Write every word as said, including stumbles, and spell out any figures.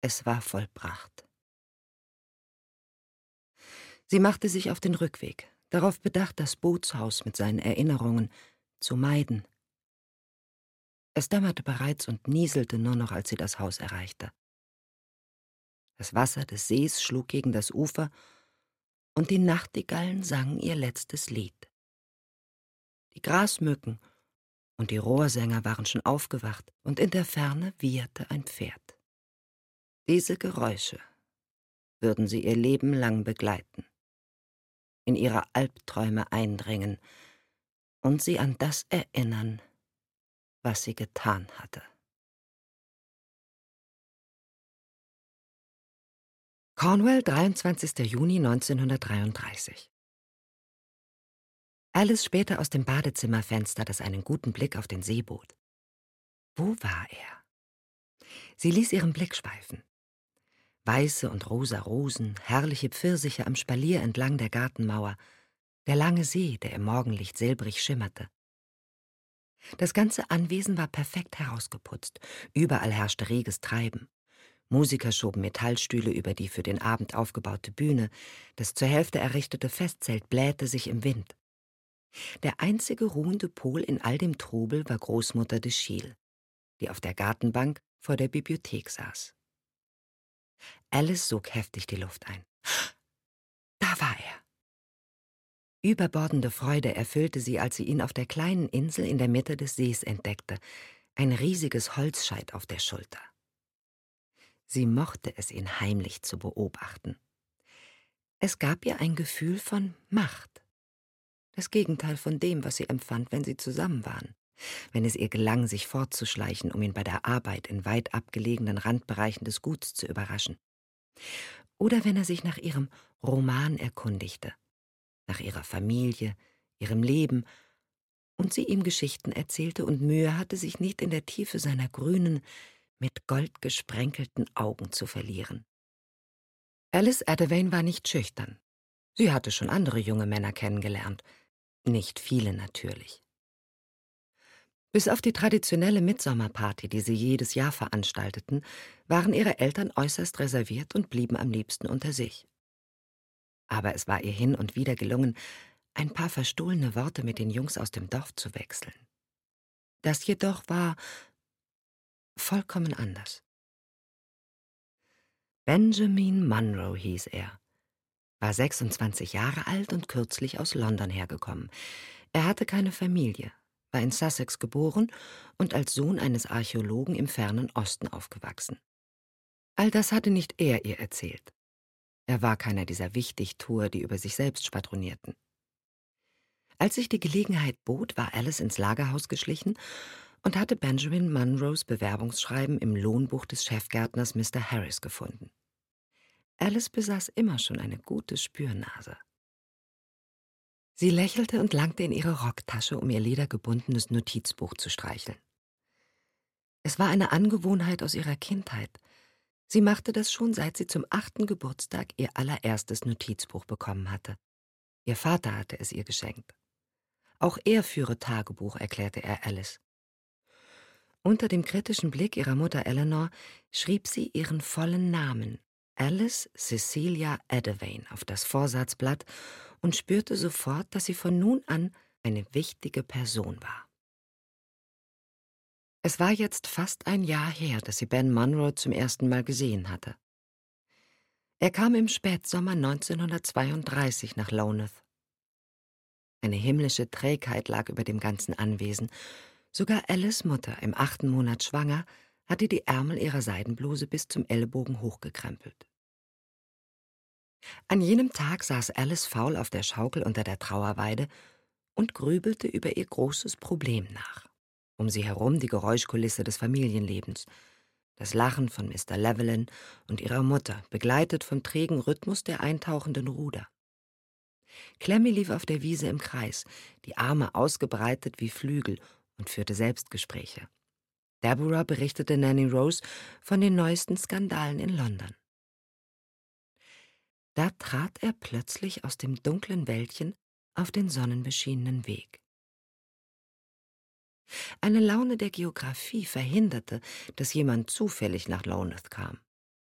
Es war vollbracht. Sie machte sich auf den Rückweg, darauf bedacht, das Bootshaus mit seinen Erinnerungen zu meiden. Es dämmerte bereits und nieselte nur noch, als sie das Haus erreichte. Das Wasser des Sees schlug gegen das Ufer, und die Nachtigallen sangen ihr letztes Lied. Die Grasmücken und die Rohrsänger waren schon aufgewacht, und in der Ferne wieherte ein Pferd. Diese Geräusche würden sie ihr Leben lang begleiten, in ihre Albträume eindringen und sie an das erinnern, was sie getan hatte. Cornwall, dreiundzwanzigster Juni neunzehnhundertdreiunddreißig. Alice spähte aus dem Badezimmerfenster, das einen guten Blick auf den See bot. Wo war er? Sie ließ ihren Blick schweifen. Weiße und rosa Rosen, herrliche Pfirsiche am Spalier entlang der Gartenmauer, der lange See, der im Morgenlicht silbrig schimmerte. Das ganze Anwesen war perfekt herausgeputzt, überall herrschte reges Treiben. Musiker schoben Metallstühle über die für den Abend aufgebaute Bühne, das zur Hälfte errichtete Festzelt blähte sich im Wind. Der einzige ruhende Pol in all dem Trubel war Großmutter de Schiel, die auf der Gartenbank vor der Bibliothek saß. Alice sog heftig die Luft ein. Da war er! Überbordende Freude erfüllte sie, als sie ihn auf der kleinen Insel in der Mitte des Sees entdeckte, ein riesiges Holzscheit auf der Schulter. Sie mochte es, ihn heimlich zu beobachten. Es gab ihr ein Gefühl von Macht. Das Gegenteil von dem, was sie empfand, wenn sie zusammen waren. Wenn es ihr gelang, sich fortzuschleichen, um ihn bei der Arbeit in weit abgelegenen Randbereichen des Guts zu überraschen. Oder wenn er sich nach ihrem Roman erkundigte, nach ihrer Familie, ihrem Leben, und sie ihm Geschichten erzählte und Mühe hatte, sich nicht in der Tiefe seiner grünen, mit Gold gesprenkelten Augen zu verlieren. Alice Attaway war nicht schüchtern. Sie hatte schon andere junge Männer kennengelernt. Nicht viele natürlich. Bis auf die traditionelle Mitsommerparty, die sie jedes Jahr veranstalteten, waren ihre Eltern äußerst reserviert und blieben am liebsten unter sich. Aber es war ihr hin und wieder gelungen, ein paar verstohlene Worte mit den Jungs aus dem Dorf zu wechseln. Das jedoch war vollkommen anders. Benjamin Munro hieß er, war sechsundzwanzig Jahre alt und kürzlich aus London hergekommen. Er hatte keine Familie, war in Sussex geboren und als Sohn eines Archäologen im fernen Osten aufgewachsen. All das hatte nicht er ihr erzählt. Er war keiner dieser Wichtigtuer, die über sich selbst schwadronierten. Als sich die Gelegenheit bot, war Alice ins Lagerhaus geschlichen und hatte Benjamin Munros Bewerbungsschreiben im Lohnbuch des Chefgärtners Mister Harris gefunden. Alice besaß immer schon eine gute Spürnase. Sie lächelte und langte in ihre Rocktasche, um ihr ledergebundenes Notizbuch zu streicheln. Es war eine Angewohnheit aus ihrer Kindheit. Sie machte das schon, seit sie zum achten Geburtstag ihr allererstes Notizbuch bekommen hatte. Ihr Vater hatte es ihr geschenkt. Auch er führe Tagebuch, erklärte er Alice. Unter dem kritischen Blick ihrer Mutter Eleanor schrieb sie ihren vollen Namen, Alice Cecilia Attaway, auf das Vorsatzblatt und spürte sofort, dass sie von nun an eine wichtige Person war. Es war jetzt fast ein Jahr her, dass sie Ben Munro zum ersten Mal gesehen hatte. Er kam im Spätsommer neunzehnhundertzweiunddreißig nach Lowneth. Eine himmlische Trägheit lag über dem ganzen Anwesen. Sogar Alice' Mutter, im achten Monat schwanger, hatte die Ärmel ihrer Seidenbluse bis zum Ellbogen hochgekrempelt. An jenem Tag saß Alice faul auf der Schaukel unter der Trauerweide und grübelte über ihr großes Problem nach. Um sie herum die Geräuschkulisse des Familienlebens, das Lachen von Mister Llewellyn und ihrer Mutter, begleitet vom trägen Rhythmus der eintauchenden Ruder. Clemmy lief auf der Wiese im Kreis, die Arme ausgebreitet wie Flügel, und führte Selbstgespräche. Deborah berichtete Nanny Rose von den neuesten Skandalen in London. Da trat er plötzlich aus dem dunklen Wäldchen auf den sonnenbeschienenen Weg. Eine Laune der Geographie verhinderte, dass jemand zufällig nach Lowneth kam.